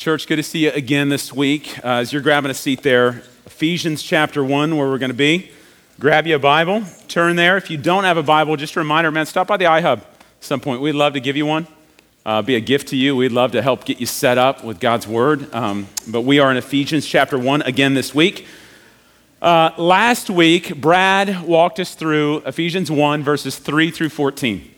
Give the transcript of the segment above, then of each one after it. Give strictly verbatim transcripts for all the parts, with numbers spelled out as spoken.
Church, good to see you again this week. Uh, as you're grabbing a seat there, Ephesians chapter one, where we're going to be. Grab you a Bible, turn there. If you don't have a Bible, just a reminder, man, stop by the iHub at some point. We'd love to give you one, uh, be a gift to you. We'd love to help get you set up with God's Word. Um, but we are in Ephesians chapter one again this week. Uh, last week, Brad walked us through Ephesians one, verses three through fourteen.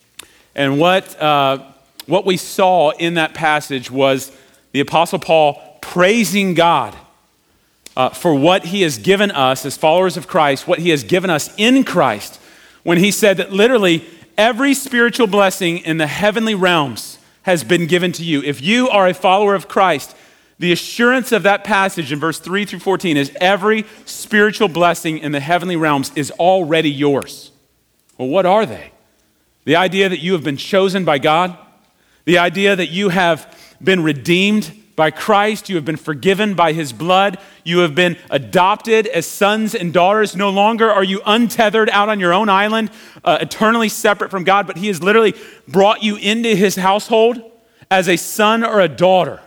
And what, uh, what we saw in that passage was the Apostle Paul praising God uh, for what he has given us as followers of Christ, what he has given us in Christ, when he said that literally every spiritual blessing in the heavenly realms has been given to you. If you are a follower of Christ, the assurance of that passage in verse three through fourteen is every spiritual blessing in the heavenly realms is already yours. Well, what are they? The idea that you have been chosen by God, the idea that you have been redeemed by Christ, you have been forgiven by his blood, you have been adopted as sons and daughters. No longer are you untethered out on your own island, uh, eternally separate from God, but he has literally brought you into his household as a son or a daughter.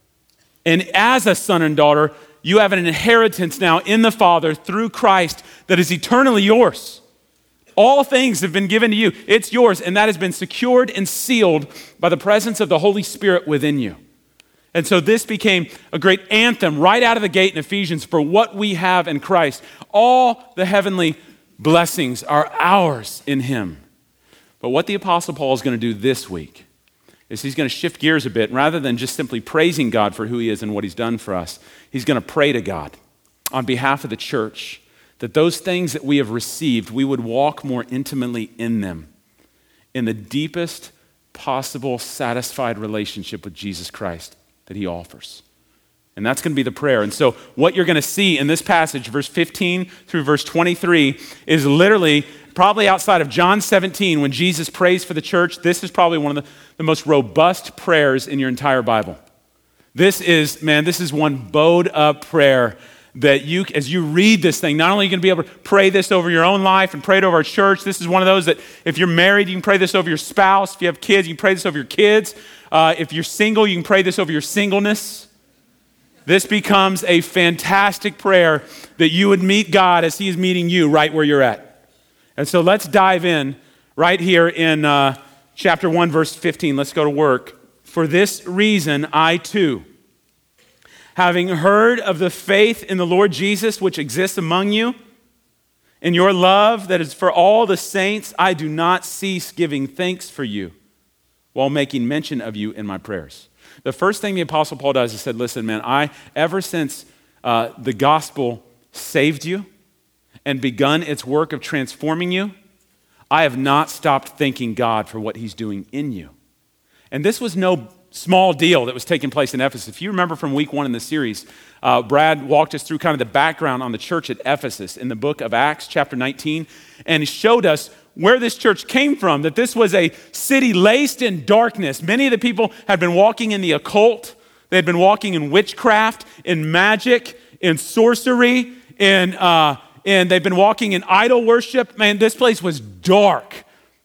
And as a son and daughter, you have an inheritance now in the Father through Christ that is eternally yours. All things have been given to you. It's yours, and that has been secured and sealed by the presence of the Holy Spirit within you. And so this became a great anthem right out of the gate in Ephesians for what we have in Christ. All the heavenly blessings are ours in him. But what the Apostle Paul is going to do this week is he's going to shift gears a bit. Rather than just simply praising God for who he is and what he's done for us, he's going to pray to God on behalf of the church that those things that we have received, we would walk more intimately in them, in the deepest possible satisfied relationship with Jesus Christ that he offers. And that's going to be the prayer. And so what you're going to see in this passage, verse fifteen through verse twenty-three, is literally probably outside of John seventeen, when Jesus prays for the church. This is probably one of the, the most robust prayers in your entire Bible. This is, man, this is one bowed up prayer that you, as you read this thing, not only are you going to be able to pray this over your own life and pray it over our church, this is one of those that if you're married, you can pray this over your spouse. If you have kids, you can pray this over your kids. Uh, if you're single, you can pray this over your singleness. This becomes a fantastic prayer that you would meet God as he is meeting you right where you're at. And so let's dive in right here in uh, chapter one, verse fifteen. Let's go to work. For this reason, I too, having heard of the faith in the Lord Jesus which exists among you, and your love that is for all the saints, I do not cease giving thanks for you while making mention of you in my prayers. The first thing the Apostle Paul does is said, listen, man, I, ever since uh, the gospel saved you and begun its work of transforming you, I have not stopped thanking God for what he's doing in you. And this was no small deal that was taking place in Ephesus. If you remember from week one in the series, uh, Brad walked us through kind of the background on the church at Ephesus in the book of Acts, chapter nineteen, and he showed us where this church came from, that this was a city laced in darkness. Many of the people had been walking in the occult. They had been walking in witchcraft, in magic, in sorcery, in, uh, and they've been walking in idol worship. Man, this place was dark.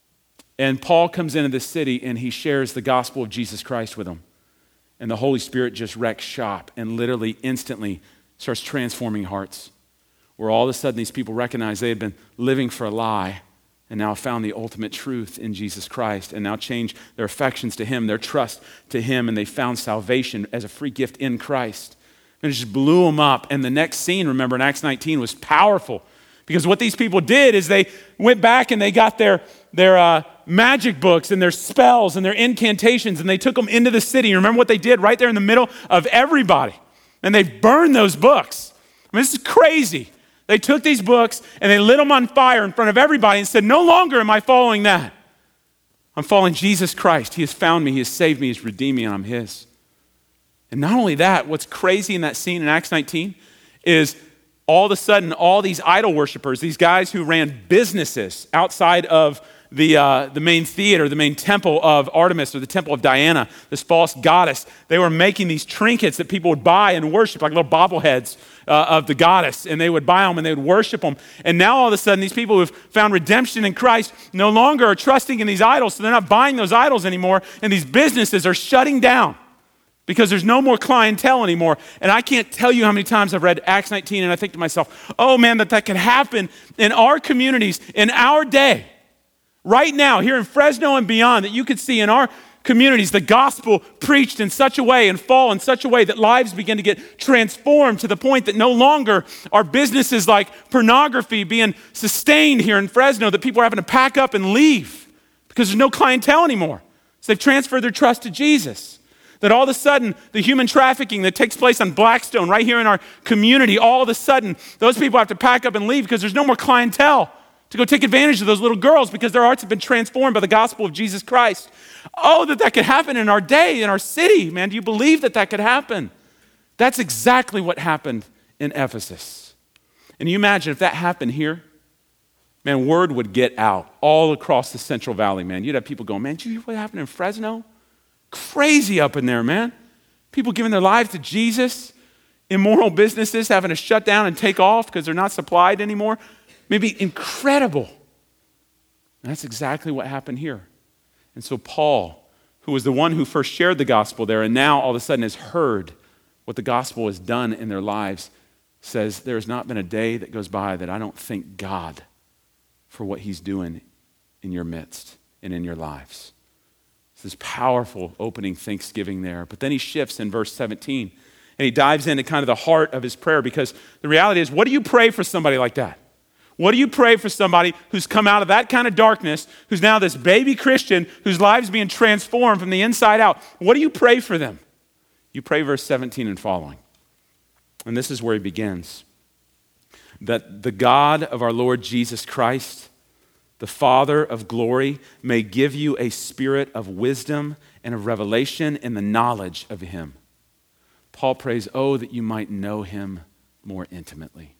And Paul comes into this city and he shares the gospel of Jesus Christ with them. And the Holy Spirit just wrecks shop and literally instantly starts transforming hearts. Where all of a sudden these people recognize they had been living for a lie and now found the ultimate truth in Jesus Christ and now change their affections to him, their trust to him, and they found salvation as a free gift in Christ. And it just blew them up. And the next scene, remember in Acts nineteen, was powerful. Because what these people did is they went back and they got their, their uh, magic books and their spells and their incantations and they took them into the city. You remember what they did right there in the middle of everybody? And they burned those books. I mean, this is crazy. They took these books and they lit them on fire in front of everybody and said, no longer am I following that. I'm following Jesus Christ. He has found me. He has saved me. He has redeemed me, and I'm his. And not only that, what's crazy in that scene in Acts nineteen is all of a sudden, all these idol worshipers, these guys who ran businesses outside of the uh, the main theater, the main temple of Artemis or the temple of Diana, this false goddess, they were making these trinkets that people would buy and worship, like little bobbleheads uh, of the goddess, and they would buy them and they would worship them. And now all of a sudden, these people who have found redemption in Christ no longer are trusting in these idols, so they're not buying those idols anymore, and these businesses are shutting down. because there's no more clientele anymore. And I can't tell you how many times I've read Acts nineteen and I think to myself, oh man, that that could happen in our communities, in our day, right now, here in Fresno and beyond, that you could see in our communities the gospel preached in such a way and fall in such a way that lives begin to get transformed to the point that no longer are businesses like pornography being sustained here in Fresno, that people are having to pack up and leave because there's no clientele anymore. So they've transferred their trust to Jesus. That all of a sudden, the human trafficking that takes place on Blackstone right here in our community, all of a sudden, those people have to pack up and leave because there's no more clientele to go take advantage of those little girls because their hearts have been transformed by the gospel of Jesus Christ. Oh, that that could happen in our day, in our city. Man, do you believe that that could happen? That's exactly what happened in Ephesus. And you imagine if that happened here, man, word would get out all across the Central Valley, man. You'd have people going, man, did you hear what happened in Fresno? Crazy up in there, man. People giving their lives to Jesus, immoral businesses having to shut down and take off because they're not supplied anymore. Maybe incredible. And that's exactly what happened here. And so Paul, who was the one who first shared the gospel there and now all of a sudden has heard what the gospel has done in their lives, says there has not been a day that goes by that I don't thank God for what he's doing in your midst and in your lives. It's this powerful opening thanksgiving there. But then he shifts in verse seventeen and he dives into kind of the heart of his prayer, because the reality is, what do you pray for somebody like that? What do you pray for somebody who's come out of that kind of darkness, who's now this baby Christian, whose lives being transformed from the inside out? What do you pray for them? You pray verse seventeen and following. And this is where he begins. That the God of our Lord Jesus Christ, the Father of glory, may give you a spirit of wisdom and of revelation in the knowledge of him. Paul prays, oh, that you might know him more intimately.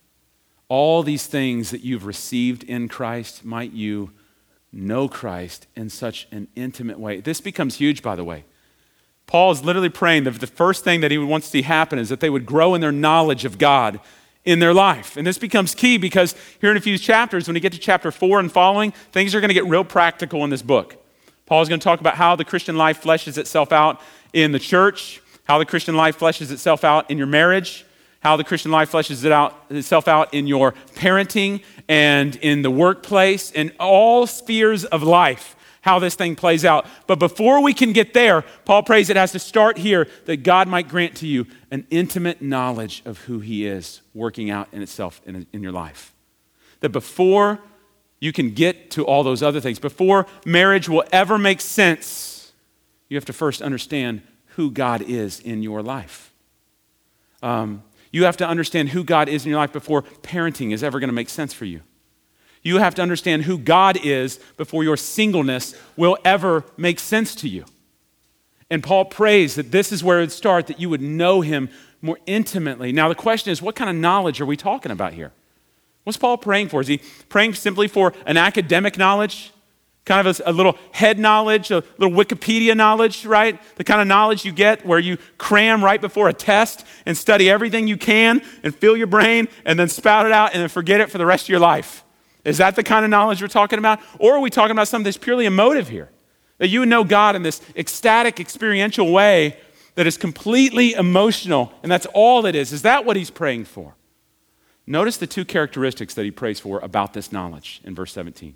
All these things that you've received in Christ, might you know Christ in such an intimate way. This becomes huge, by the way. Paul is literally praying that the first thing that he would want to see happen is that they would grow in their knowledge of God in their life. And this becomes key because here in a few chapters, when you get to chapter four and following, things are going to get real practical in this book. Paul is going to talk about how the Christian life fleshes itself out in the church, how the Christian life fleshes itself out in your marriage, how the Christian life fleshes it out, itself out in your parenting and in the workplace, in all spheres of life, how this thing plays out. But before we can get there, Paul prays it has to start here, that God might grant to you an intimate knowledge of who he is working out in itself in, in your life. That before you can get to all those other things, before marriage will ever make sense, you have to first understand who God is in your life. Um, you have to understand who God is in your life before parenting is ever going to make sense for you. You have to understand who God is before your singleness will ever make sense to you. And Paul prays that this is where it would start, that you would know him more intimately. Now the question is, what kind of knowledge are we talking about here? What's Paul praying for? Is he praying simply for an academic knowledge? Kind of a, a little head knowledge, a little Wikipedia knowledge, right? The kind of knowledge you get where you cram right before a test and study everything you can and fill your brain and then spout it out and then forget it for the rest of your life. Is that the kind of knowledge we're talking about? Or are we talking about something that's purely emotive here? That you would know God in this ecstatic, experiential way that is completely emotional, and that's all it is. Is that what he's praying for? Notice the two characteristics that he prays for about this knowledge in verse seventeen.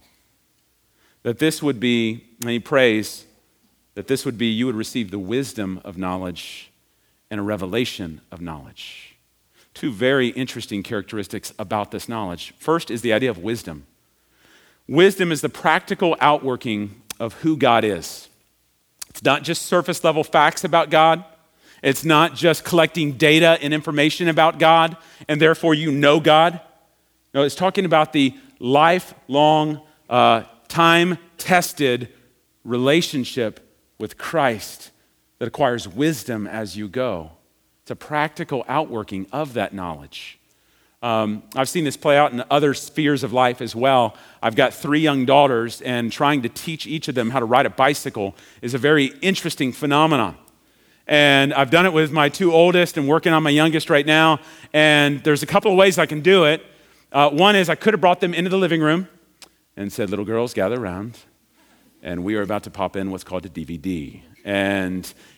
That this would be, and he prays, that this would be, you would receive the wisdom of knowledge and a revelation of knowledge. Two very interesting characteristics about this knowledge. First is the idea of wisdom. Wisdom is the practical outworking of who God is. It's not just surface level facts about God. It's not just collecting data and information about God, and therefore you know God. No, it's talking about the lifelong, uh, time-tested relationship with Christ that acquires wisdom as you go. It's a practical outworking of that knowledge. Um, I've seen this play out in other spheres of life as well. I've got three young daughters, and trying to teach each of them how to ride a bicycle is a very interesting phenomenon. And I've done it with my two oldest and working on my youngest right now, and there's a couple of ways I can do it. Uh, one is I could have brought them into the living room and said, little girls, gather around, and we are about to pop in what's called a D V D. And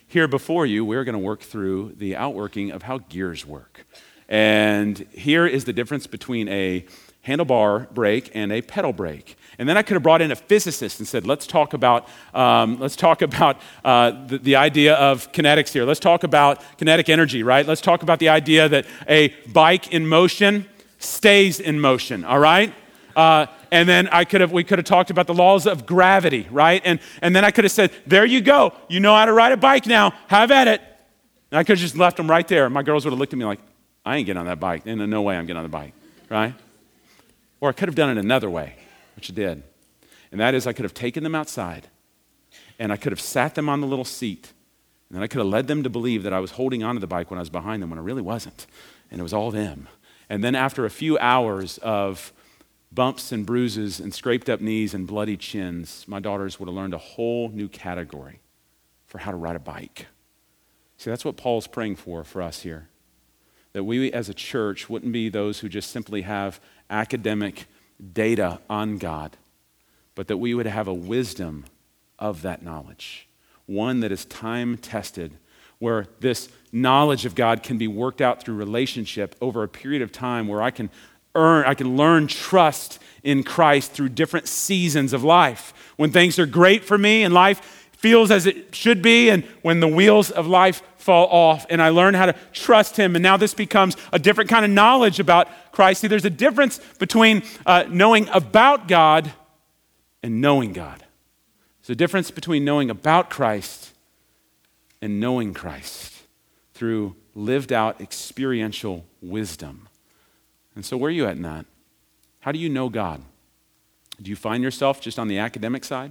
here before you, we're going to work through the outworking of how gears work. And here is the difference between a handlebar brake and a pedal brake. And then I could have brought in a physicist and said, let's talk about um, let's talk about uh, the, the idea of kinetics here. Let's talk about kinetic energy, right? Let's talk about the idea that a bike in motion stays in motion, all right? Uh, and then I could have we could have talked about the laws of gravity, right? And and then I could have said, there you go. You know how to ride a bike now. Have at it. And I could have just left them right there. My girls would have looked at me like, I ain't getting on that bike. There's no way I'm getting on the bike, right? Or I could have done it another way, which I did. And that is I could have taken them outside and I could have sat them on the little seat and then I could have led them to believe that I was holding onto the bike when I was behind them when I really wasn't. And it was all them. And then after a few hours of bumps and bruises and scraped up knees and bloody chins, my daughters would have learned a whole new category for how to ride a bike. See, that's what Paul's praying for for us here. That we as a church wouldn't be those who just simply have academic data on God, but that we would have a wisdom of that knowledge, one that is time-tested, where this knowledge of God can be worked out through relationship over a period of time where I can earn, I can learn trust in Christ through different seasons of life. When things are great for me and life feels as it should be, and when the wheels of life fall off and I learn how to trust him, and now this becomes a different kind of knowledge about Christ. See, there's a difference between uh, knowing about God and knowing God. There's a difference between knowing about Christ and knowing Christ through lived out experiential wisdom. And so where are you at in that? How do you know God? Do you find yourself just on the academic side?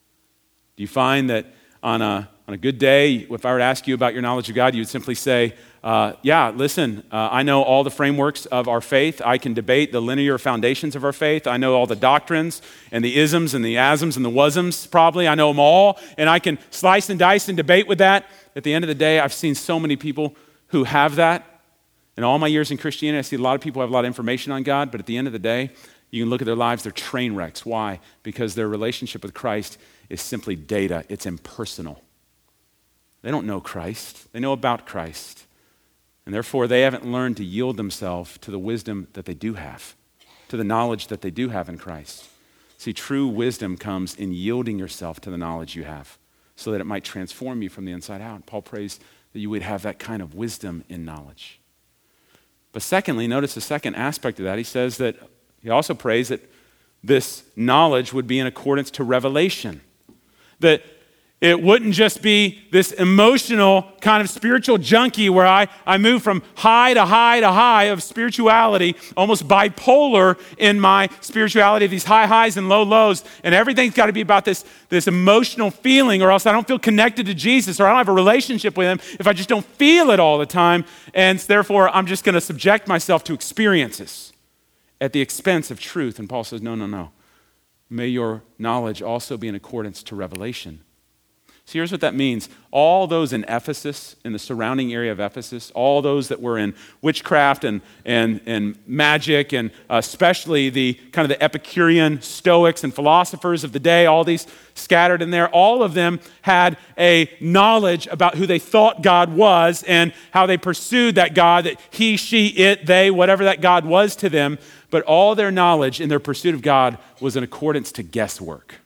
Do you find that on a, on a good day, if I were to ask you about your knowledge of God, you would simply say, uh, yeah, listen, uh, I know all the frameworks of our faith. I can debate the linear foundations of our faith. I know all the doctrines and the isms and the asms and the wasms probably. I know them all, and I can slice and dice and debate with that. At the end of the day, I've seen so many people who have that. In all my years in Christianity, I see a lot of people have a lot of information on God, but at the end of the day, you can look at their lives, they're train wrecks. Why? Because their relationship with Christ is simply data. It's impersonal. They don't know Christ. They know about Christ. And therefore, they haven't learned to yield themselves to the wisdom that they do have, to the knowledge that they do have in Christ. See, true wisdom comes in yielding yourself to the knowledge you have so that it might transform you from the inside out. Paul prays that you would have that kind of wisdom in knowledge. But secondly, notice the second aspect of that. He says that he also prays that this knowledge would be in accordance to revelation. That it wouldn't just be this emotional kind of spiritual junkie where I, I move from high to high to high of spirituality, almost bipolar in my spirituality, these high highs and low lows, and everything's got to be about this, this emotional feeling, or else I don't feel connected to Jesus, or I don't have a relationship with him if I just don't feel it all the time, and therefore I'm just going to subject myself to experiences at the expense of truth. And Paul says, no, no, no. May your knowledge also be in accordance to revelation. So here's what that means. All those in Ephesus, in the surrounding area of Ephesus, all those that were in witchcraft and, and, and magic, and especially the kind of the Epicurean Stoics and philosophers of the day, all these scattered in there, all of them had a knowledge about who they thought God was and how they pursued that God, that he, she, it, they, whatever that God was to them. But all their knowledge in their pursuit of God was in accordance to guesswork.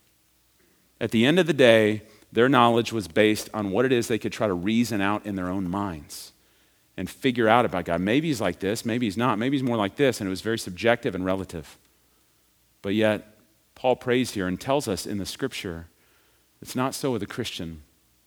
At the end of the day, their knowledge was based on what it is they could try to reason out in their own minds and figure out about God. Maybe he's like this, maybe he's not, maybe he's more like this, and it was very subjective and relative. But yet, Paul prays here and tells us in the scripture, it's not so with a Christian.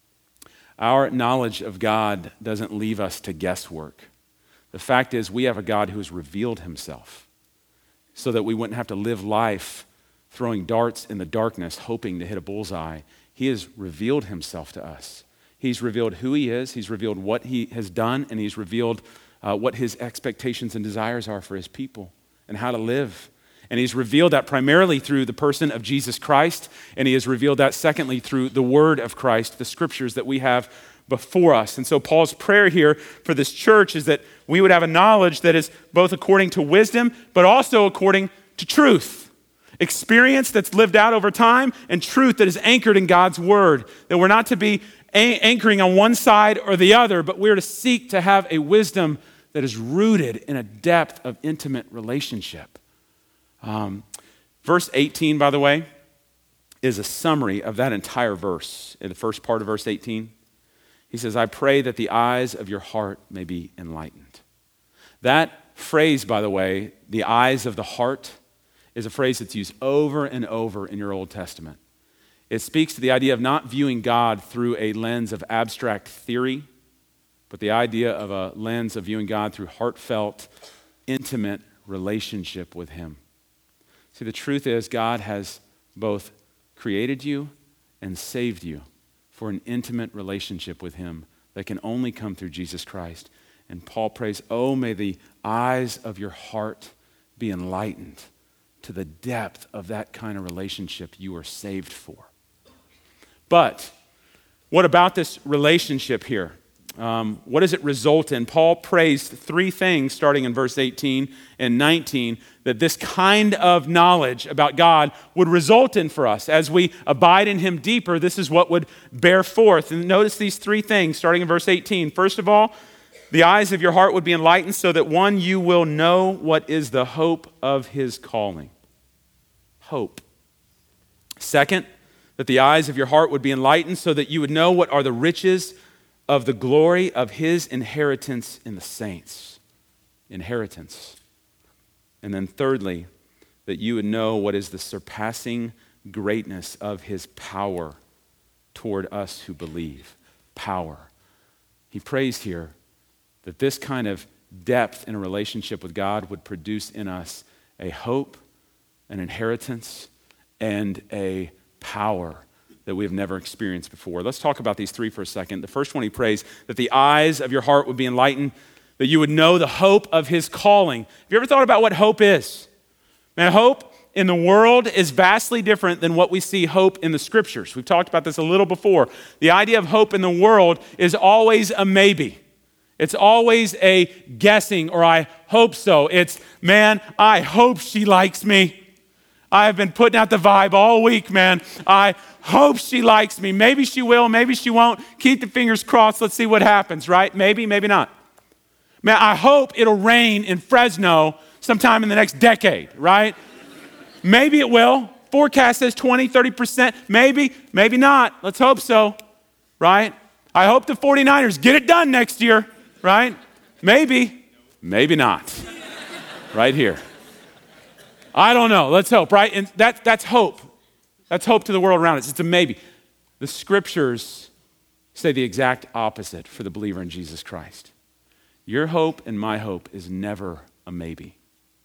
Our knowledge of God doesn't leave us to guesswork. The fact is, we have a God who has revealed himself so that we wouldn't have to live life throwing darts in the darkness, hoping to hit a bullseye. He has revealed himself to us. He's revealed who he is, he's revealed what he has done, and he's revealed uh, what his expectations and desires are for his people and how to live. And he's revealed that primarily through the person of Jesus Christ, and he has revealed that secondly through the word of Christ, the scriptures that we have before us. And so Paul's prayer here for this church is that we would have a knowledge that is both according to wisdom, but also according to truth. Experience that's lived out over time, and truth that is anchored in God's word. That we're not to be anchoring on one side or the other, but we're to seek to have a wisdom that is rooted in a depth of intimate relationship. Um, verse eighteen, by the way, is a summary of that entire verse. In the first part of verse eighteen, he says, I pray that the eyes of your heart may be enlightened. That phrase, by the way, the eyes of the heart, is a phrase that's used over and over in your Old Testament. It speaks to the idea of not viewing God through a lens of abstract theory, but the idea of a lens of viewing God through heartfelt, intimate relationship with him. See, the truth is God has both created you and saved you for an intimate relationship with him that can only come through Jesus Christ. And Paul prays, oh, may the eyes of your heart be enlightened to the depth of that kind of relationship you are saved for. But what about this relationship here? Um, what does it result in? Paul prays three things starting in verse eighteen and nineteen that this kind of knowledge about God would result in for us. As we abide in him deeper, this is what would bear forth. And notice these three things starting in verse eighteen. First of all, the eyes of your heart would be enlightened so that, one, you will know what is the hope of his calling. Hope. Second, that the eyes of your heart would be enlightened so that you would know what are the riches of the glory of his inheritance in the saints. Inheritance. And then thirdly, that you would know what is the surpassing greatness of his power toward us who believe. Power. He prays here that this kind of depth in a relationship with God would produce in us a hope, an inheritance, and a power that we have never experienced before. Let's talk about these three for a second. The first one, he prays that the eyes of your heart would be enlightened, that you would know the hope of his calling. Have you ever thought about what hope is? Man, hope in the world is vastly different than what we see hope in the scriptures. We've talked about this a little before. The idea of hope in the world is always a maybe. It's always a guessing, or I hope so. It's, man, I hope she likes me. I have been putting out the vibe all week, man. I hope she likes me. Maybe she will, maybe she won't. Keep the fingers crossed. Let's see what happens, right? Maybe, maybe not. Man, I hope it'll rain in Fresno sometime in the next decade, right? Maybe it will. Forecast says twenty, thirty percent. Maybe, maybe not. Let's hope so, right? I hope the 49ers get it done next year, right? Maybe, maybe not. Right here. I don't know. Let's hope, right? And that, that's hope. That's hope to the world around us. It's a maybe. The scriptures say the exact opposite for the believer in Jesus Christ. Your hope and my hope is never a maybe.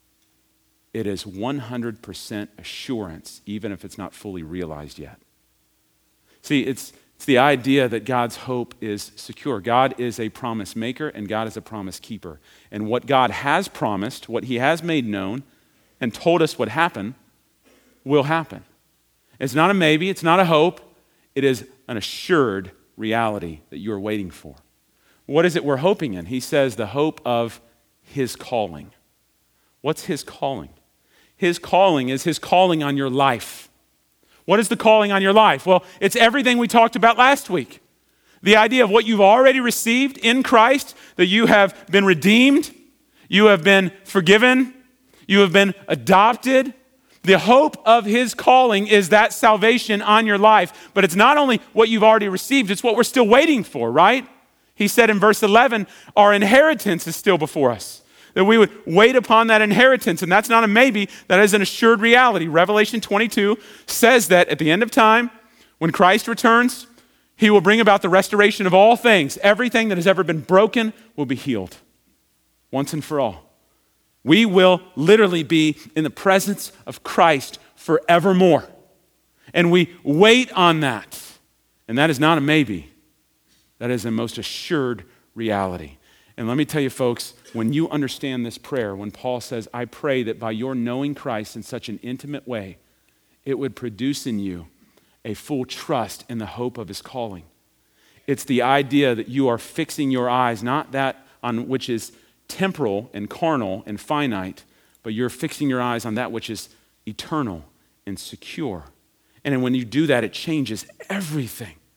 It is one hundred percent assurance, even if it's not fully realized yet. See, it's, it's the idea that God's hope is secure. God is a promise maker and God is a promise keeper. And what God has promised, what he has made known, and told us would happen, will happen. It's not a maybe, it's not a hope, it is an assured reality that you're waiting for. What is it we're hoping in? He says the hope of his calling. What's his calling? His calling is his calling on your life. What is the calling on your life? Well, it's everything we talked about last week. The idea of what you've already received in Christ, that you have been redeemed, you have been forgiven, you have been adopted. The hope of his calling is that salvation on your life. But it's not only what you've already received, it's what we're still waiting for, right? He said in verse eleven, our inheritance is still before us. That we would wait upon that inheritance. And that's not a maybe, that is an assured reality. Revelation twenty-two says that at the end of time, when Christ returns, he will bring about the restoration of all things. Everything that has ever been broken will be healed once and for all. We will literally be in the presence of Christ forevermore. And we wait on that. And that is not a maybe. That is a most assured reality. And let me tell you, folks, when you understand this prayer, when Paul says, I pray that by your knowing Christ in such an intimate way, it would produce in you a full trust in the hope of his calling. It's the idea that you are fixing your eyes, not that on which is temporal and carnal and finite, but you're fixing your eyes on that which is eternal and secure. And when you do that, it changes everything.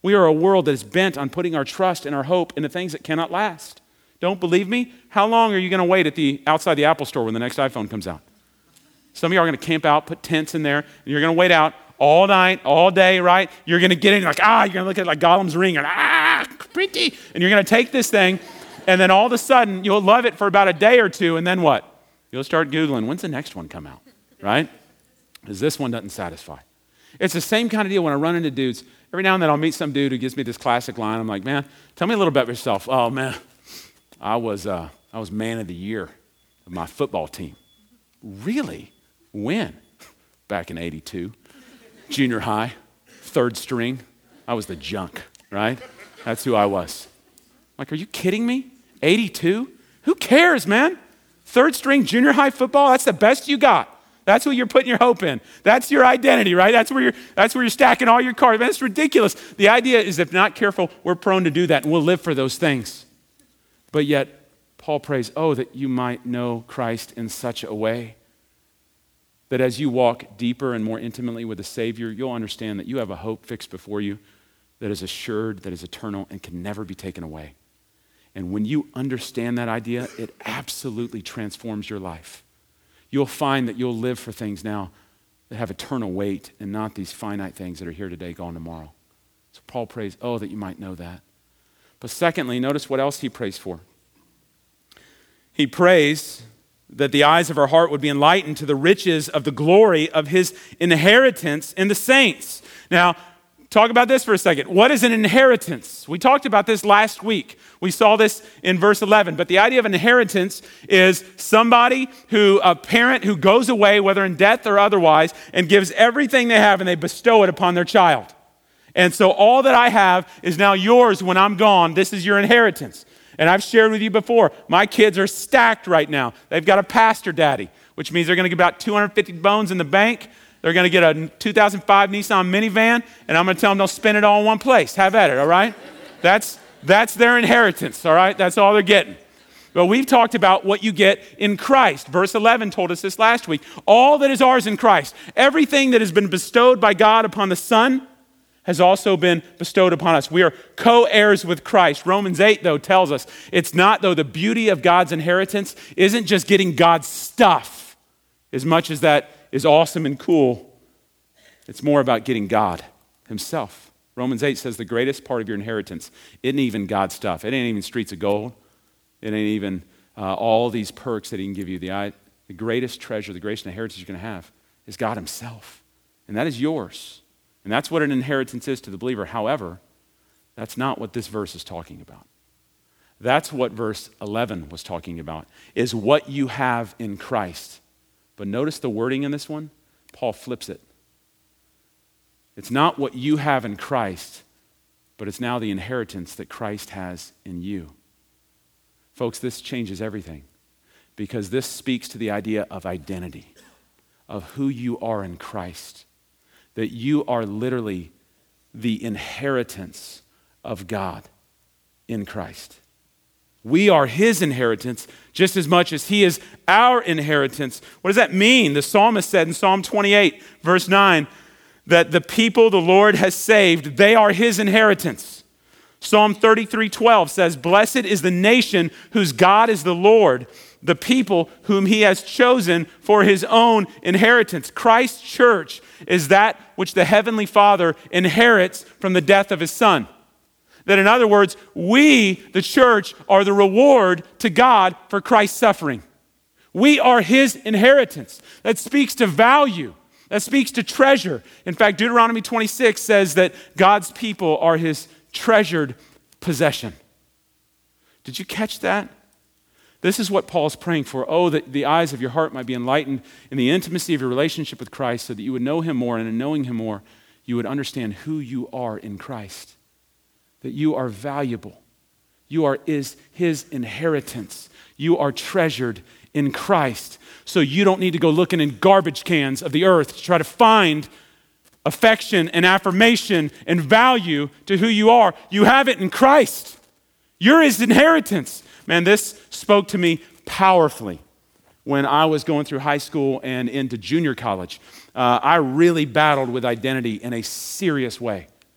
We are a world that is bent on putting our trust and our hope into things that cannot last. Don't believe me? How long are you going to wait at the outside the Apple store when the next iPhone comes out? Some of you are going to camp out, put tents in there, and you're going to wait out all night, all day, right? You're going to get in, like, ah, you're going to look at it like Gollum's ring, and ah, pretty. And you're going to take this thing, and then all of a sudden, you'll love it for about a day or two, and then what? You'll start Googling, when's the next one come out, right? Because this one doesn't satisfy. It's the same kind of deal when I run into dudes. Every now and then I'll meet some dude who gives me this classic line. I'm like, man, tell me a little bit about yourself. Oh, man, I was, uh, I was man of the year of my football team. Really? When? Back in eighty-two. Junior high, third string. I was the junk, right? That's who I was. Like, are you kidding me? eighty-two? Who cares, man? Third string junior high football, that's the best you got. That's what you're putting your hope in. That's your identity, right? That's where you're, that's where you're stacking all your cards. Man, it's ridiculous. The idea is if not careful, we're prone to do that, and we'll live for those things. But yet, Paul prays, oh, that you might know Christ in such a way that as you walk deeper and more intimately with the Savior, you'll understand that you have a hope fixed before you that is assured, that is eternal, and can never be taken away. And when you understand that idea, it absolutely transforms your life. You'll find that you'll live for things now that have eternal weight and not these finite things that are here today, gone tomorrow. So Paul prays, oh, that you might know that. But secondly, notice what else he prays for. He prays that the eyes of our heart would be enlightened to the riches of the glory of his inheritance in the saints. Now, talk about this for a second. What is an inheritance? We talked about this last week. We saw this in verse eleven. But the idea of inheritance is somebody who, a parent who goes away, whether in death or otherwise, and gives everything they have and they bestow it upon their child. And so all that I have is now yours when I'm gone. This is your inheritance. And I've shared with you before, my kids are stacked right now. They've got a pastor daddy, which means they're going to get about two hundred fifty bones in the bank. They're going to get a two thousand five Nissan minivan, and I'm going to tell them they'll spend it all in one place. Have at it, all right? That's, that's their inheritance, all right? That's all they're getting. But we've talked about what you get in Christ. Verse eleven told us this last week. All that is ours in Christ, everything that has been bestowed by God upon the Son, has also been bestowed upon us. We are co-heirs with Christ. Romans eight, though, tells us it's not, though, the beauty of God's inheritance isn't just getting God's stuff as much as that is awesome and cool. It's more about getting God himself. Romans eight says the greatest part of your inheritance isn't even God's stuff. It ain't even streets of gold. It ain't even uh, all these perks that he can give you. The, the greatest treasure, the greatest inheritance you're going to have is God himself. And that is yours. And that's what an inheritance is to the believer. However, that's not what this verse is talking about. That's what verse eleven was talking about, is what you have in Christ. But notice the wording in this one. Paul flips it. It's not what you have in Christ, but it's now the inheritance that Christ has in you. Folks, this changes everything because this speaks to the idea of identity, of who you are in Christ. That you are literally the inheritance of God in Christ. We are his inheritance just as much as he is our inheritance. What does that mean? The psalmist said in Psalm twenty-eight, verse nine, that the people the Lord has saved, they are his inheritance. Psalm thirty-three twelve says, blessed is the nation whose God is the Lord, the people whom he has chosen for his own inheritance. Christ's church is that which the Heavenly Father inherits from the death of his Son. That in other words, we, the church, are the reward to God for Christ's suffering. We are his inheritance. That speaks to value. That speaks to treasure. In fact, Deuteronomy twenty-six says that God's people are his treasured possession. Did you catch that? This is what Paul's praying for. Oh, that the eyes of your heart might be enlightened in the intimacy of your relationship with Christ so that you would know him more, and in knowing him more, you would understand who you are in Christ. That you are valuable. You are is his inheritance. You are treasured in Christ. So you don't need to go looking in garbage cans of the earth to try to find affection and affirmation and value to who you are. You have it in Christ. You're his inheritance. Man, this spoke to me powerfully when I was going through high school and into junior college. Uh, I really battled with identity in a serious way.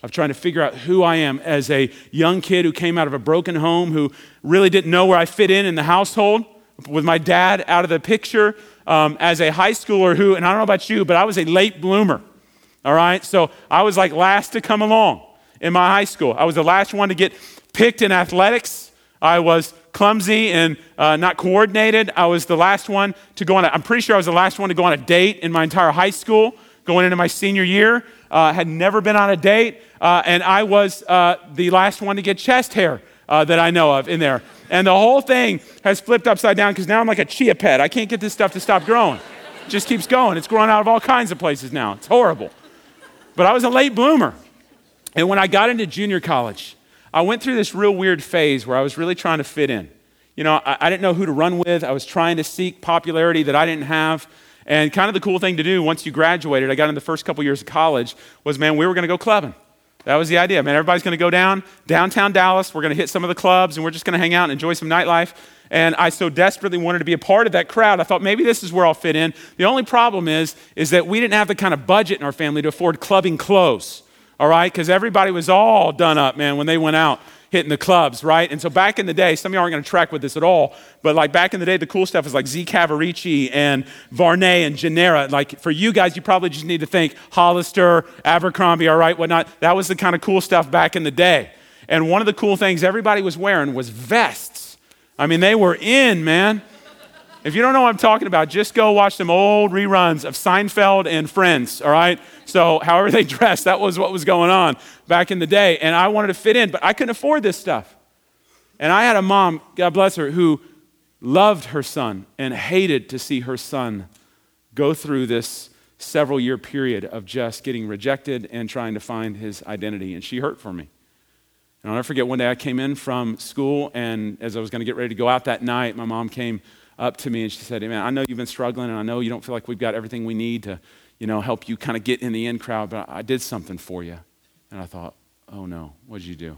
of trying to figure out who I am as a young kid who came out of a broken home, who really didn't know where I fit in in the household, with my dad out of the picture, um, as a high schooler who, and I don't know about you, but I was a late bloomer, all right? So I was like last to come along in my high school. I was the last one to get picked in athletics. I was clumsy and uh, not coordinated. I was the last one to go on a, I'm pretty sure I was the last one to go on a date in my entire high school, going into my senior year. Uh, had never been on a date, uh, and I was uh, the last one to get chest hair uh, that I know of in there. And the whole thing has flipped upside down because now I'm like a chia pet. I can't get this stuff to stop growing. It just keeps going. It's growing out of all kinds of places now. It's horrible. But I was a late bloomer. And when I got into junior college, I went through this real weird phase where I was really trying to fit in. You know, I, I didn't know who to run with. I was trying to seek popularity that I didn't have. And kind of the cool thing to do once you graduated, I got in the first couple years of college, was, man, we were going to go clubbing. That was the idea, man. Everybody's going to go down, downtown Dallas. We're going to hit some of the clubs, and we're just going to hang out and enjoy some nightlife. And I so desperately wanted to be a part of that crowd. I thought maybe this is where I'll fit in. The only problem is, is that we didn't have the kind of budget in our family to afford clubbing clothes, all right? Because everybody was all done up, man, when they went out hitting the clubs, right? And so back in the day, some of you aren't going to track with this at all, but like back in the day, the cool stuff was like Z Cavaricci and Varney and Genera. Like for you guys, you probably just need to think Hollister, Abercrombie, all right, whatnot. That was the kind of cool stuff back in the day. And one of the cool things everybody was wearing was vests. I mean, they were in, man. If you don't know what I'm talking about, just go watch some old reruns of Seinfeld and Friends, all right? So however they dressed, that was what was going on back in the day. And I wanted to fit in, but I couldn't afford this stuff. And I had a mom, God bless her, who loved her son and hated to see her son go through this several year period of just getting rejected and trying to find his identity. And she hurt for me. And I'll never forget, one day I came in from school, and as I was going to get ready to go out that night, my mom came up to me and she said, hey man, I know you've been struggling and I know you don't feel like we've got everything we need to, you know, help you kind of get in the in crowd, but I did something for you. And I thought, oh no, what did you do?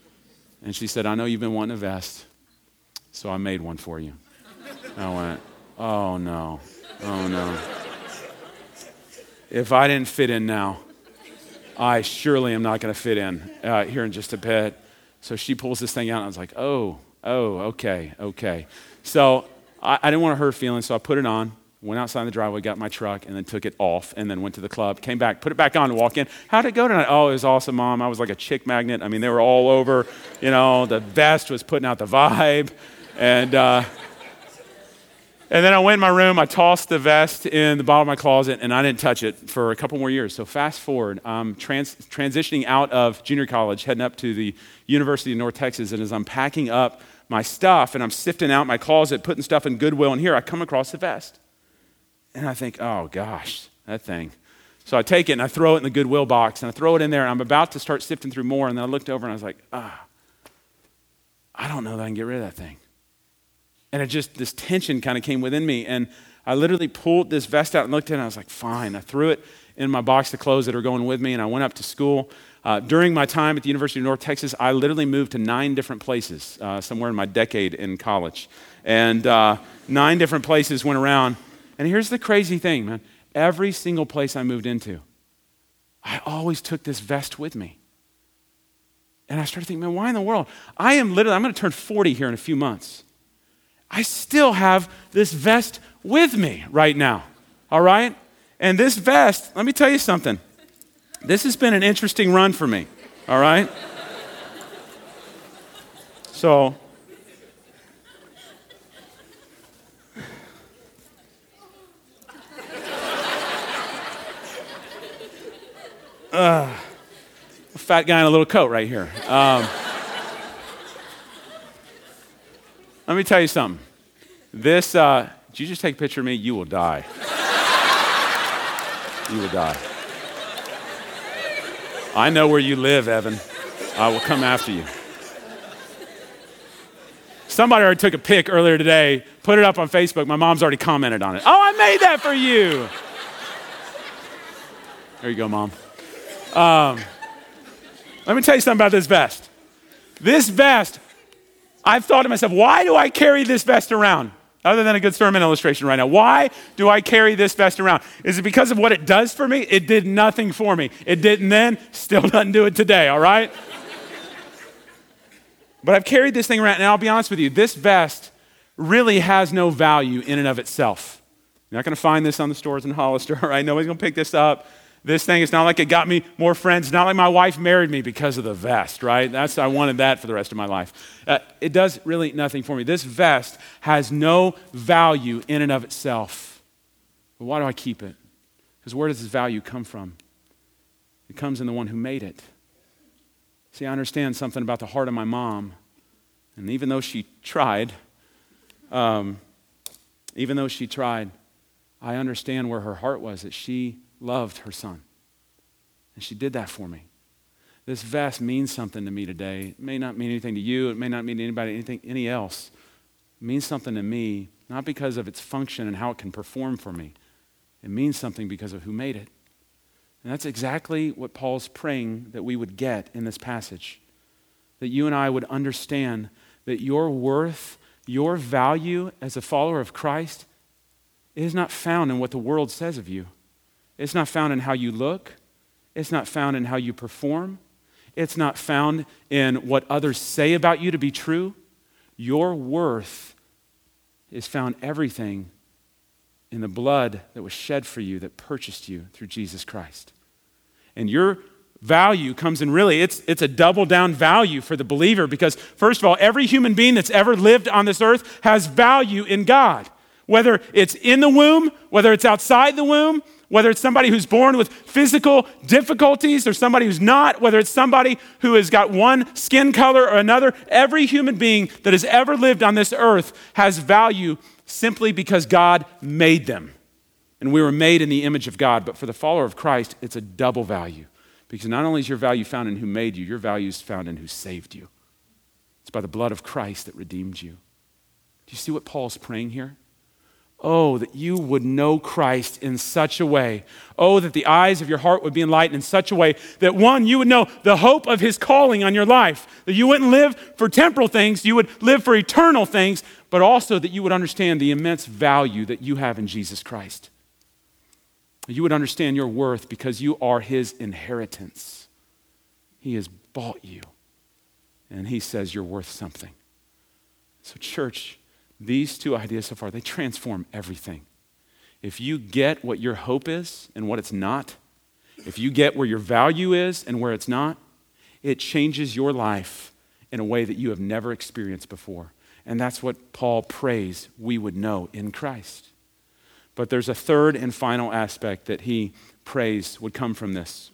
And she said, I know you've been wanting a vest, so I made one for you. And I went, oh no, oh no. If I didn't fit in now, I surely am not going to fit in uh, here in just a bit. So she pulls this thing out and I was like, oh, oh, okay, okay. So I, I didn't want to hurt her feelings, so I put it on, went outside the driveway, got my truck, and then took it off, and then went to the club, came back, put it back on, and walk in. How'd it go tonight? Oh, it was awesome, Mom. I was like a chick magnet. I mean, they were all over. You know, the vest was putting out the vibe. And uh, and then I went in my room. I tossed the vest in the bottom of my closet, and I didn't touch it for a couple more years. So fast forward, I'm trans- transitioning out of junior college, heading up to the University of North Texas, and as I'm packing up my stuff and I'm sifting out my closet, putting stuff in Goodwill, and here I come across the vest. And I think, oh gosh, that thing. So I take it and I throw it in the Goodwill box and I throw it in there and I'm about to start sifting through more, and then I looked over and I was like, ah, I don't know that I can get rid of that thing. And it just, this tension kind of came within me, and I literally pulled this vest out and looked at it and I was like, fine. I threw it in my box of clothes that are going with me, and I went up to school. Uh, during my time at the University of North Texas, I literally moved to nine different places, uh, somewhere in my decade in college. And uh, nine different places went around. And here's the crazy thing, man. Every single place I moved into, I always took this vest with me. And I started thinking, man, why in the world? I am literally, I'm going to turn forty here in a few months. I still have this vest with me right now, all right? And this vest, let me tell you something. This has been an interesting run for me, all right? So, uh, a fat guy in a little coat right here. Um, let me tell you something. This, uh, did you just take a picture of me? You will die. You will die. I know where you live, Evan. I will come after you. Somebody already took a pic earlier today, put it up on Facebook. My mom's already commented on it. Oh, I made that for you. There you go, Mom. Um, let me tell you something about this vest. This vest, I've thought to myself, why do I carry this vest around? Other than a good sermon illustration right now. Why do I carry this vest around? Is it because of what it does for me? It did nothing for me. It didn't then, still doesn't do it today, all right? But I've carried this thing around, and I'll be honest with you, this vest really has no value in and of itself. You're not going to find this on the stores in Hollister, all right? Nobody's going to pick this up. This thing, it's not like it got me more friends. It's not like my wife married me because of the vest, right? That's I wanted that for the rest of my life. Uh, it does really nothing for me. This vest has no value in and of itself. But why do I keep it? Because where does this value come from? It comes in the one who made it. See, I understand something about the heart of my mom. And even though she tried, um, even though she tried, I understand where her heart was, that she loved her son. And she did that for me. This vest means something to me today. It may not mean anything to you. It may not mean to anybody, anything, any else. It means something to me, not because of its function and how it can perform for me. It means something because of who made it. And that's exactly what Paul's praying that we would get in this passage. That you and I would understand that your worth, your value as a follower of Christ is not found in what the world says of you. It's not found in how you look. It's not found in how you perform. It's not found in what others say about you to be true. Your worth is found everything in the blood that was shed for you, that purchased you through Jesus Christ. And your value comes in really, it's, it's a double down value for the believer because, first of all, every human being that's ever lived on this earth has value in God. Whether it's in the womb, whether it's outside the womb, whether it's somebody who's born with physical difficulties or somebody who's not, whether it's somebody who has got one skin color or another, every human being that has ever lived on this earth has value simply because God made them. And we were made in the image of God. But for the follower of Christ, it's a double value. Because not only is your value found in who made you, your value is found in who saved you. It's by the blood of Christ that redeemed you. Do you see what Paul's praying here? Oh, that you would know Christ in such a way. Oh, that the eyes of your heart would be enlightened in such a way that, one, you would know the hope of his calling on your life. That you wouldn't live for temporal things, you would live for eternal things, but also that you would understand the immense value that you have in Jesus Christ. You would understand your worth because you are his inheritance. He has bought you, and he says you're worth something. So, church, these two ideas so far, they transform everything. If you get what your hope is and what it's not, if you get where your value is and where it's not, it changes your life in a way that you have never experienced before. And that's what Paul prays we would know in Christ. But there's a third and final aspect that he prays would come from this.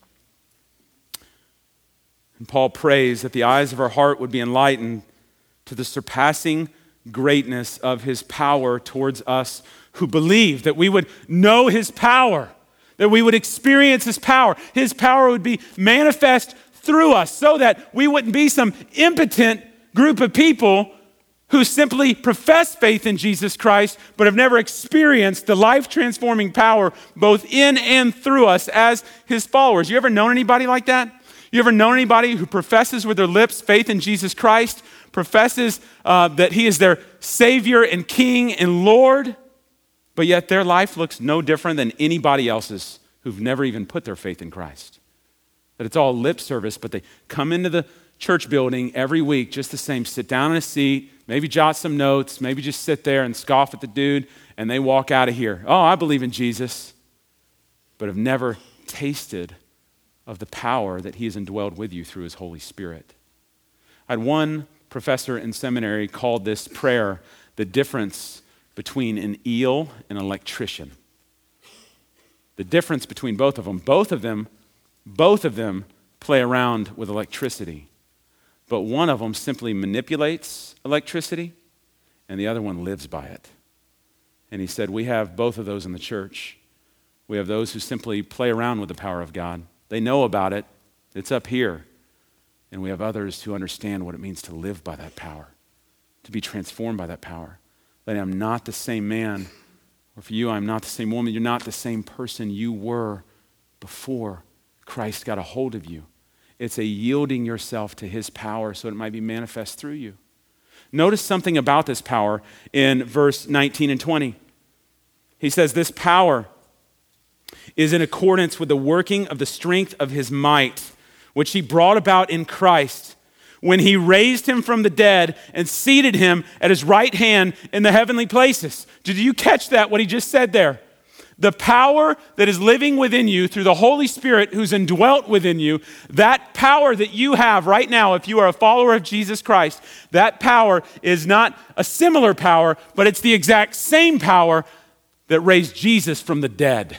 And Paul prays that the eyes of our heart would be enlightened to the surpassing greatness of his power towards us who believe, that we would know his power, that we would experience his power. His power would be manifest through us so that we wouldn't be some impotent group of people who simply profess faith in Jesus Christ but have never experienced the life-transforming power both in and through us as his followers. You ever known anybody like that? You ever known anybody who professes with their lips faith in Jesus Christ, professes uh, that he is their Savior and King and Lord, but yet their life looks no different than anybody else's who've never even put their faith in Christ? That it's all lip service, but they come into the church building every week just the same, sit down in a seat, maybe jot some notes, maybe just sit there and scoff at the dude, and they walk out of here. Oh, I believe in Jesus, but have never tasted of the power that he has indwelled with you through his Holy Spirit. I had one professor in seminary called this prayer the difference between an eel and an electrician. The difference between both of them, both of them, both of them play around with electricity. But one of them simply manipulates electricity, and the other one lives by it. And he said, we have both of those in the church. We have those who simply play around with the power of God. They know about it. It's up here. And we have others who understand what it means to live by that power, to be transformed by that power. That I'm not the same man, or for you, I'm not the same woman. You're not the same person you were before Christ got a hold of you. It's a yielding yourself to his power so it might be manifest through you. Notice something about this power in verse nineteen and twenty. He says, this power is in accordance with the working of the strength of his might, which he brought about in Christ, when he raised him from the dead and seated him at his right hand in the heavenly places. Did you catch that, what he just said there? The power that is living within you through the Holy Spirit who's indwelt within you, that power that you have right now, if you are a follower of Jesus Christ, that power is not a similar power, but it's the exact same power that raised Jesus from the dead.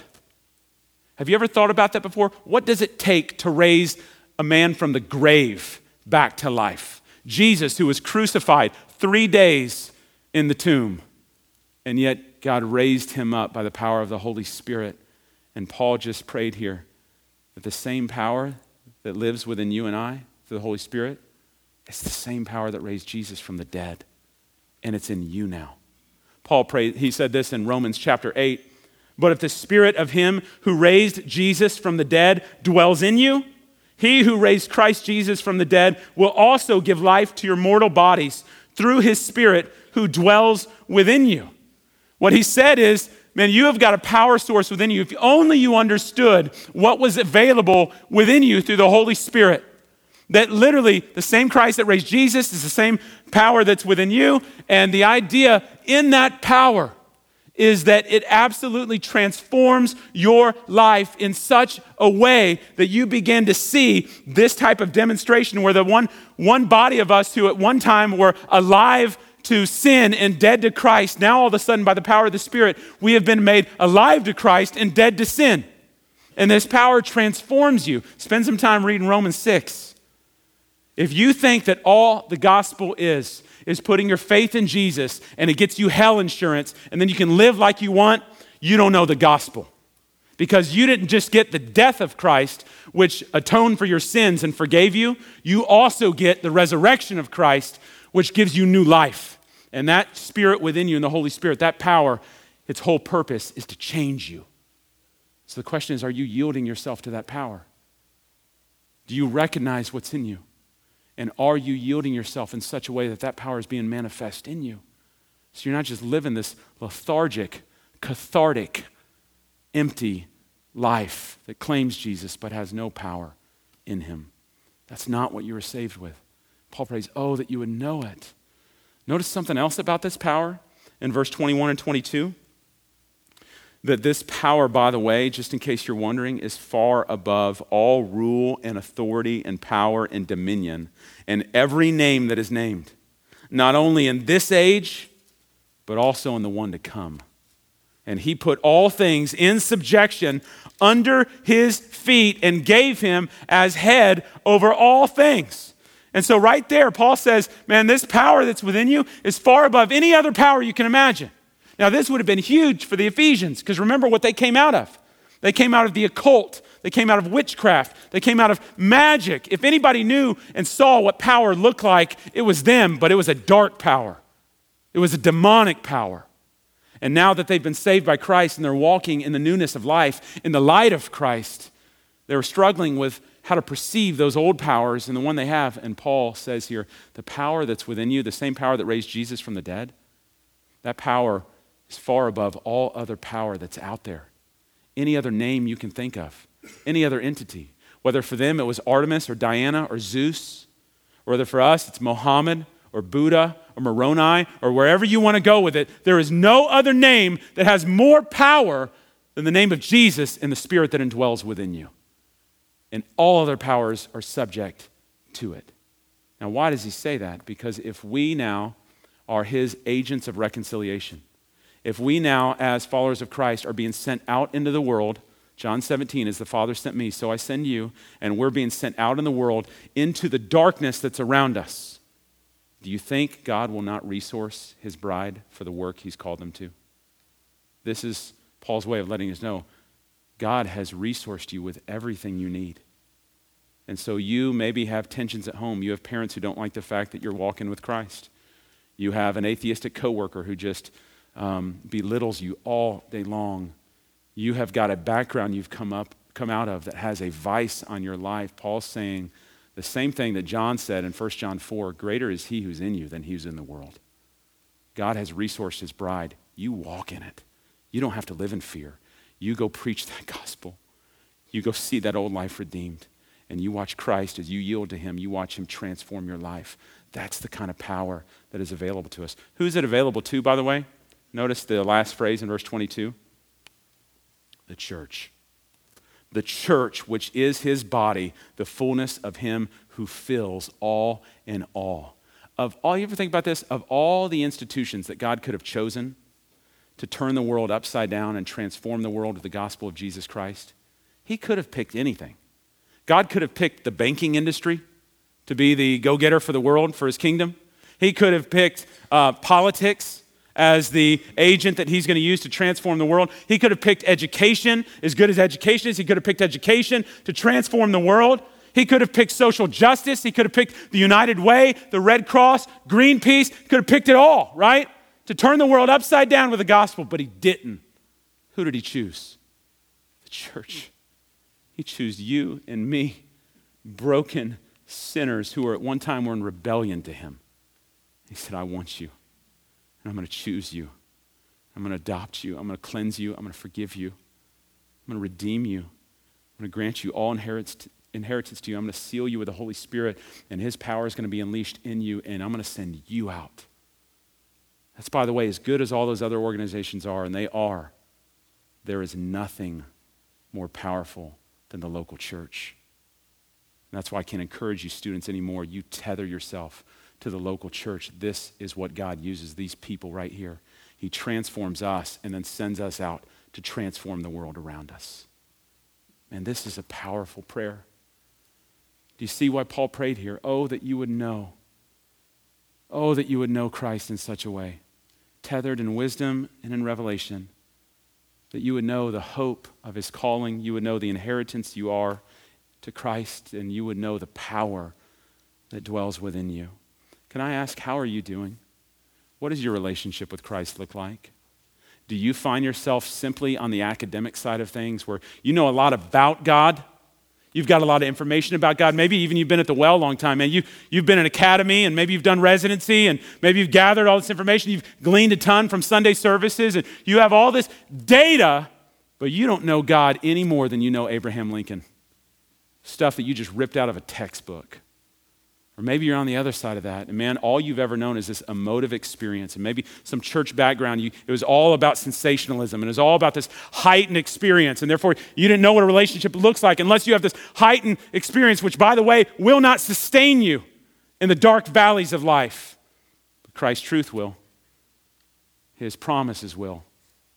Have you ever thought about that before? What does it take to raise a man from the grave back to life? Jesus, who was crucified three days in the tomb, and yet God raised him up by the power of the Holy Spirit. And Paul just prayed here that the same power that lives within you and I, through the Holy Spirit, it's the same power that raised Jesus from the dead, and it's in you now. Paul prayed, he said this in Romans chapter eight, but if the spirit of him who raised Jesus from the dead dwells in you, he who raised Christ Jesus from the dead will also give life to your mortal bodies through his Spirit who dwells within you. What he said is, man, you have got a power source within you. If only you understood what was available within you through the Holy Spirit. That literally the same Christ that raised Jesus is the same power that's within you. And the idea in that power is that it absolutely transforms your life in such a way that you begin to see this type of demonstration where the one, one body of us who at one time were alive to sin and dead to Christ, now all of a sudden by the power of the Spirit, we have been made alive to Christ and dead to sin. And this power transforms you. Spend some time reading Romans six. If you think that all the gospel is, is putting your faith in Jesus and it gets you hell insurance and then you can live like you want, you don't know the gospel. Because you didn't just get the death of Christ, which atoned for your sins and forgave you, you also get the resurrection of Christ, which gives you new life. And that Spirit within you and the Holy Spirit, that power, its whole purpose is to change you. So the question is, are you yielding yourself to that power? Do you recognize what's in you? And are you yielding yourself in such a way that that power is being manifest in you? So you're not just living this lethargic, cathartic, empty life that claims Jesus but has no power in him. That's not what you were saved with. Paul prays, oh, that you would know it. Notice something else about this power in verse twenty-one and twenty-two. That this power, by the way, just in case you're wondering, is far above all rule and authority and power and dominion and every name that is named, not only in this age, but also in the one to come. And he put all things in subjection under his feet and gave him as head over all things. And so right there, Paul says, man, this power that's within you is far above any other power you can imagine. Now, this would have been huge for the Ephesians, because remember what they came out of. They came out of the occult. They came out of witchcraft. They came out of magic. If anybody knew and saw what power looked like, it was them, but it was a dark power. It was a demonic power. And now that they've been saved by Christ and they're walking in the newness of life, in the light of Christ, they were struggling with how to perceive those old powers and the one they have. And Paul says here, the power that's within you, the same power that raised Jesus from the dead, that power is far above all other power that's out there. Any other name you can think of, any other entity, whether for them it was Artemis or Diana or Zeus, or whether for us it's Mohammed or Buddha or Moroni or wherever you want to go with it, there is no other name that has more power than the name of Jesus and the Spirit that indwells within you. And all other powers are subject to it. Now, why does he say that? Because if we now are his agents of reconciliation, if we now, as followers of Christ, are being sent out into the world, John seventeen, as the Father sent me, so I send you, and we're being sent out in the world into the darkness that's around us, do you think God will not resource his bride for the work he's called them to? This is Paul's way of letting us know God has resourced you with everything you need. And so you maybe have tensions at home. You have parents who don't like the fact that you're walking with Christ. You have an atheistic coworker who just um, belittles you all day long. You have got a background you've come up, come out of that has a vice on your life. Paul's saying The same thing that John said in First John four, greater is he who's in you than he who's in the world. God has resourced his bride. You walk in it. You don't have to live in fear. You go preach that gospel. You go see that old life redeemed. And you watch Christ as you yield to him. You watch him transform your life. That's the kind of power that is available to us. Who's it available to, by the way? Notice the last phrase in verse twenty-two. The church. The church, which is his body, the fullness of him who fills all in all. Of all, you ever think about this? Of all the institutions that God could have chosen to turn the world upside down and transform the world with the gospel of Jesus Christ, he could have picked anything. God could have picked the banking industry to be the go-getter for the world, for his kingdom. He could have picked uh, politics as the agent that he's going to use to transform the world. He could have picked education, as good as education is. He could have picked education to transform the world. He could have picked social justice. He could have picked the United Way, the Red Cross, Greenpeace. He could have picked it all, right? To turn the world upside down with the gospel, but he didn't. Who did he choose? The church. He chose you and me, broken sinners who were at one time were in rebellion to him. He said, I want you, and I'm going to choose you. I'm going to adopt you. I'm going to cleanse you. I'm going to forgive you. I'm going to redeem you. I'm going to grant you all inheritance inheritance to you. I'm going to seal you with the Holy Spirit, and his power is going to be unleashed in you, and I'm going to send you out. That's, by the way, as good as all those other organizations are, and they are, there is nothing more powerful than the local church. And that's why I can't encourage you students anymore. You tether yourself to the local church. This is what God uses, these people right here. He transforms us and then sends us out to transform the world around us. And this is a powerful prayer. Do you see why Paul prayed here? Oh, that you would know. Oh, that you would know Christ in such a way, tethered in wisdom and in revelation, that you would know the hope of his calling, you would know the inheritance you are to Christ, and you would know the power that dwells within you. Can I ask, how are you doing? What does your relationship with Christ look like? Do you find yourself simply on the academic side of things where you know a lot about God? You've got a lot of information about God. Maybe even you've been at the well a long time, man. You, you've been in academy, and maybe you've done residency, and maybe you've gathered all this information. You've gleaned a ton from Sunday services, and you have all this data, but you don't know God any more than you know Abraham Lincoln. Stuff that you just ripped out of a textbook. Or maybe you're on the other side of that, and man, all you've ever known is this emotive experience, and maybe some church background. You, it was all about sensationalism, and it was all about this heightened experience, and therefore you didn't know what a relationship looks like unless you have this heightened experience, which, by the way, will not sustain you in the dark valleys of life. But Christ's truth will. His promises will.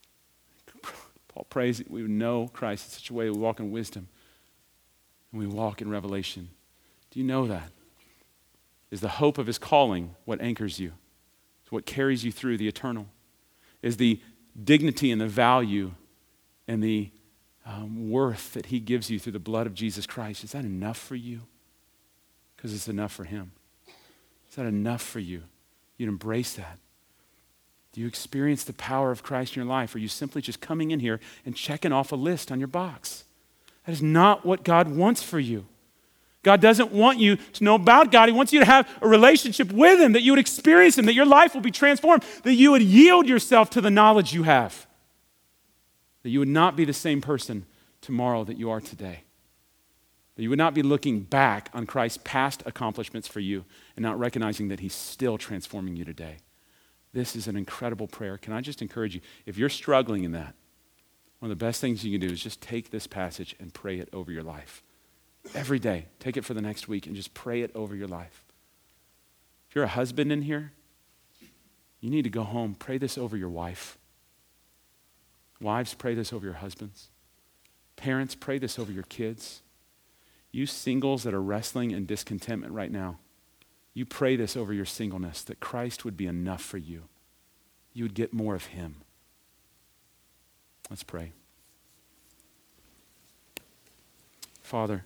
Paul prays that we would know Christ in such a way that we walk in wisdom, and we walk in revelation. Do you know that? Is the hope of his calling what anchors you? It's what carries you through the eternal? Is the dignity and the value and the um, worth that he gives you through the blood of Jesus Christ, is that enough for you? Because it's enough for him. Is that enough for you? You'd embrace that. Do you experience the power of Christ in your life? Or are you simply just coming in here and checking off a list on your box? That is not what God wants for you. God doesn't want you to know about God. He wants you to have a relationship with him, that you would experience him, that your life will be transformed, that you would yield yourself to the knowledge you have, that you would not be the same person tomorrow that you are today, that you would not be looking back on Christ's past accomplishments for you and not recognizing that he's still transforming you today. This is an incredible prayer. Can I just encourage you, if you're struggling in that, one of the best things you can do is just take this passage and pray it over your life. Every day, take it for the next week and just pray it over your life. If you're a husband in here, you need to go home, pray this over your wife. Wives, pray this over your husbands. Parents, pray this over your kids. You singles that are wrestling in discontentment right now, you pray this over your singleness, that Christ would be enough for you. You would get more of him. Let's pray. Father,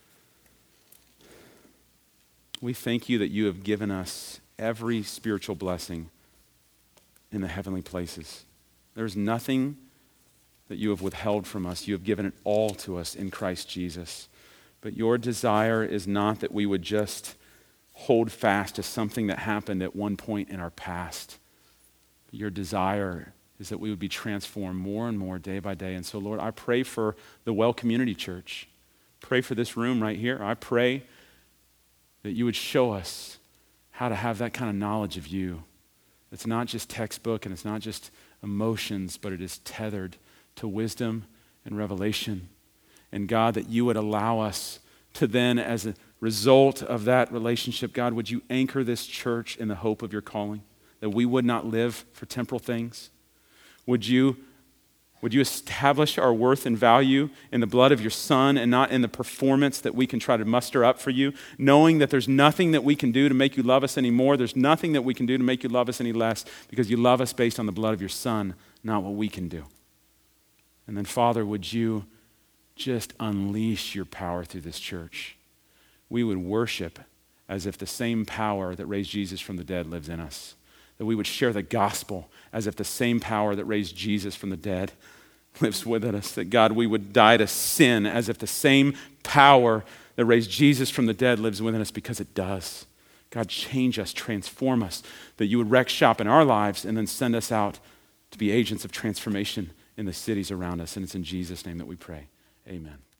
we thank you that you have given us every spiritual blessing in the heavenly places. There's nothing that you have withheld from us. You have given it all to us in Christ Jesus. But your desire is not that we would just hold fast to something that happened at one point in our past. Your desire is that we would be transformed more and more day by day. And so, Lord, I pray for the Well Community Church. Pray for this room right here. I pray that you would show us how to have that kind of knowledge of you. It's not just textbook and it's not just emotions, but it is tethered to wisdom and revelation. And God, that you would allow us to then, as a result of that relationship, God, would you anchor this church in the hope of your calling? That we would not live for temporal things? Would you, would you establish our worth and value in the blood of your Son and not in the performance that we can try to muster up for you, knowing that there's nothing that we can do to make you love us anymore, there's nothing that we can do to make you love us any less, because you love us based on the blood of your Son, not what we can do. And then, Father, would you just unleash your power through this church? We would worship as if the same power that raised Jesus from the dead lives in us. That we would share the gospel as if the same power that raised Jesus from the dead lives within us. That, God, we would die to sin as if the same power that raised Jesus from the dead lives within us, because it does. God, change us, transform us, that you would wreck shop in our lives and then send us out to be agents of transformation in the cities around us. And it's in Jesus' name that we pray. Amen.